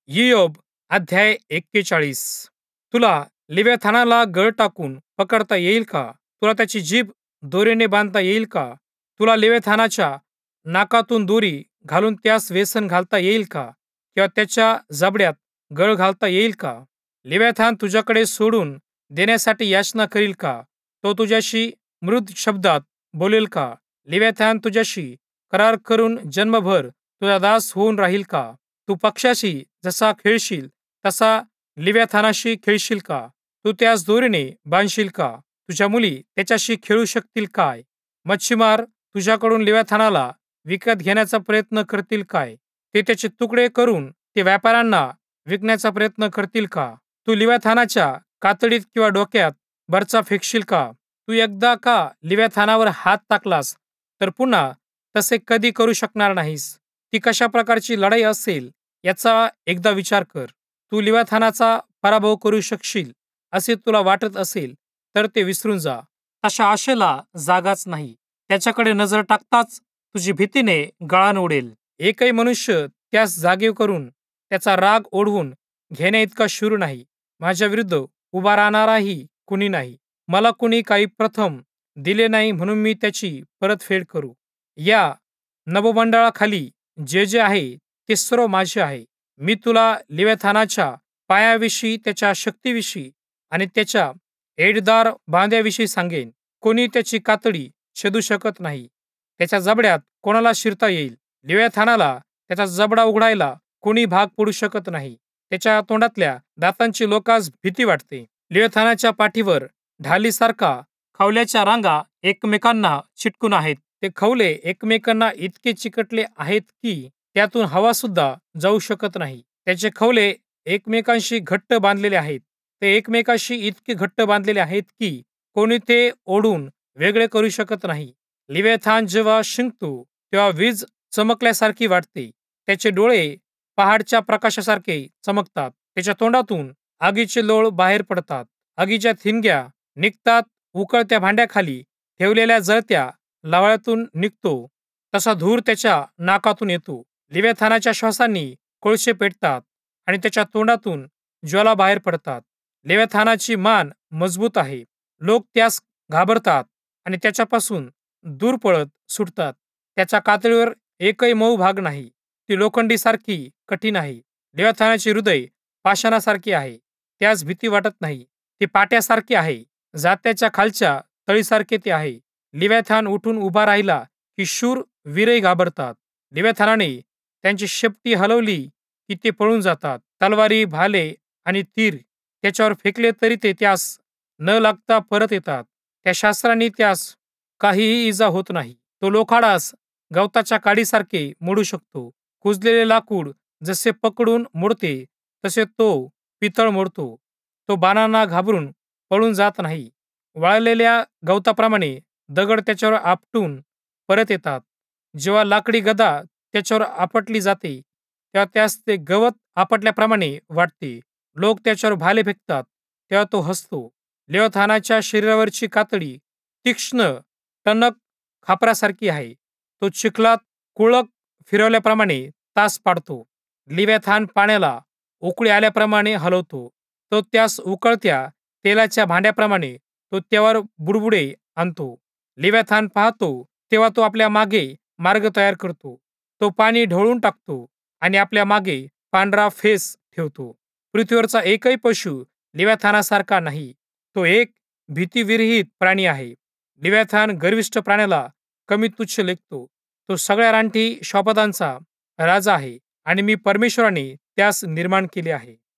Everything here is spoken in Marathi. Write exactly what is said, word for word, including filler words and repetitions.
इयोब अध्याय एक्केचाळीस. तुला लिव्याथानाला गळ टाकून पकडता येईल का? तुला त्याची जीभ दोरीने बांधता येईल का? तुला लिव्याथानाच्या नाकातून दोरी घालून त्यास व्यसन घालता येईल का? किंवा त्याच्या जबड्यात गळ घालता येईल का? लिव्याथान तुझ्याकडे सोडून देण्यासाठी याचना करील का? तो तुझ्याशी मृद शब्दात बोलेल का? लिव्याथान तुझ्याशी करार करून जन्मभर तुझा दास होऊन राहील का? तू पक्षाशी जसा खेळशील तसा लिव्याथानाशी खेळशील का? तू त्यास दोरीने बांधशील का? तुझ्या मुली त्याच्याशी खेळू शकतील काय? मच्छीमार तुझ्याकडून लिव्याथानाला विकत घेण्याचा प्रयत्न करतील काय? ते त्याचे तुकडे करून ते व्यापाऱ्यांना विकण्याचा प्रयत्न करतील का? तू लिव्याथानाच्या कातडीत किंवा डोक्यात बरचा फेकशील का? तू एकदा का लिव्याथानावर हात टाकलास तर पुन्हा तसे कधी करू शकणार नाहीस. ती कशा प्रकारची लढाई असेल याचा एकदा विचार कर. तू लिव्याथानाचा पराभव करू शकशील असे तुला वाटत असेल तर ते विसरून जा. तशा आशेला जागाच नाही. त्याच्याकडे नजर टाकताच तुझी भीतीने गळाण उडेल. एकही मनुष्य त्यास जागे करून त्याचा राग ओढवून घेण्या इतका शूर नाही. माझ्या विरुद्ध उभा राहणाराही कुणी नाही. मला कुणी काही प्रथम दिले नाही म्हणून मी त्याची परतफेड करू. या नभोमंडळाखाली जे जे आहे ते सर्व माझे आहे. मी तुला लिव्याथानाच्या पायाविषयी, त्याच्या शक्तीविषयी आणि त्याच्या एडदार बांध्याविषयी सांगेन. कोणी त्याची कातडी छेदू शकत नाही. त्याच्या जबड्यात कोणाला शिरता येईल. लिव्याथानाला त्याचा जबडा उघडायला कोणी भाग पडू शकत नाही. त्याच्या तोंडातल्या दातांची लोकांस भीती वाटते. लिव्याथानाच्या पाठीवर ढालीसारखा खवल्याच्या रांगा एकमेकांना चिटकून आहेत. ते खवले एकमेकांना इतके चिकटले आहेत की त्यातून हवा सुद्धा जाऊ शकत नाही. त्याचे खवले एकमेकांशी घट्ट बांधलेले आहेत. ते एकमेकांशी इतके घट्ट बांधलेले आहेत की कोणी ते ओढून वेगळे करू शकत नाही. लिव्याथान जेव्हा शिंकतो तेव्हा वीज चमकल्यासारखी वाटते. त्याचे डोळे पहाडच्या प्रकाशासारखे चमकतात. त्याच्या तोंडातून आगीचे लोळ बाहेर पडतात. आगीच्या ठिणग्या निघतात. उकळत्या भांड्याखाली ठेवलेल्या जळत्या लावाळ्यातून निघतो तसा धूर त्याच्या नाकातून येतो. लिव्याथानाच्या श्वासांनी कोळसे पेटतात आणि त्याच्या तोंडातून ज्वाला बाहेर पडतात. लिव्याथानाची मान मजबूत आहे. लोक त्यास घाबरतात आणि त्याच्यापासून दूर पळत सुटतात. त्याच्या कातडीवर एकही मऊ भाग नाही. ती लोखंडीसारखी कठीण आहे. लिव्याथानाचे हृदय पाषाणासारखे आहे. त्यास भीती वाटत नाही. ते पाट्यासारखे आहे. जात्याच्या खालच्या तळीसारखे ते आहे. लिव्याथान उठून उभा राहिला की शूर वीरही घाबरतात. लिव्याथानाने त्यांची शेपटी हलवली की ते पळून जातात. तलवारी, भाले आणि तीर त्याच्यावर फेकले तरी ते त्यास न लागता परत येतात. त्या शस्त्रांनी त्यास काहीही इजा होत नाही. तो लोखंडास गवताच्या काडीसारखे मोडू शकतो. कुजलेले लाकूड जसे पकडून मोडते तसे तो पितळ मोडतो. तो बाणांना घाबरून पळून जात नाही. वाळलेल्या गवताप्रमाणे दगड त्याच्यावर आपटून परत येतात. जेव्हा लाकडी गदा त्याच्यावर आपटली जाते तेव्हा त्यास ते गवत आपटल्याप्रमाणे वाटते. लोक त्याच्यावर भाले फेकतात तेव्हा तो हसतो. लिव्याथानाच्या शरीरावरची कातडी तीक्ष्ण टणक खापरासारखी आहे. तो चिखलात कुळक फिरवल्याप्रमाणे तास पाडतो. लिव्याथान पाण्याला उकळी आल्याप्रमाणे हलवतो. तो त्यास उकळत्या तेलाच्या भांड्याप्रमाणे तो त्यावर बुडबुडे आणतो. लिव्याथान पाहतो तेव्हा तो आपल्या मागे मार्ग तयार करतो. तो पाणी ढवळून टाकतो आणि आपल्या मागे पांढरा फेस ठेवतो. पृथ्वीवरचा एकही पशु लिव्याथानासारखा नाही. तो एक भीतीविरहित प्राणी आहे. लिव्याथान गर्विष्ठ प्राण्याला कमी तुच्छ लेखतो. तो सगळ्या रानटी श्वापदांचा राजा आहे आणि मी परमेश्वराने त्यास निर्माण केले आहे.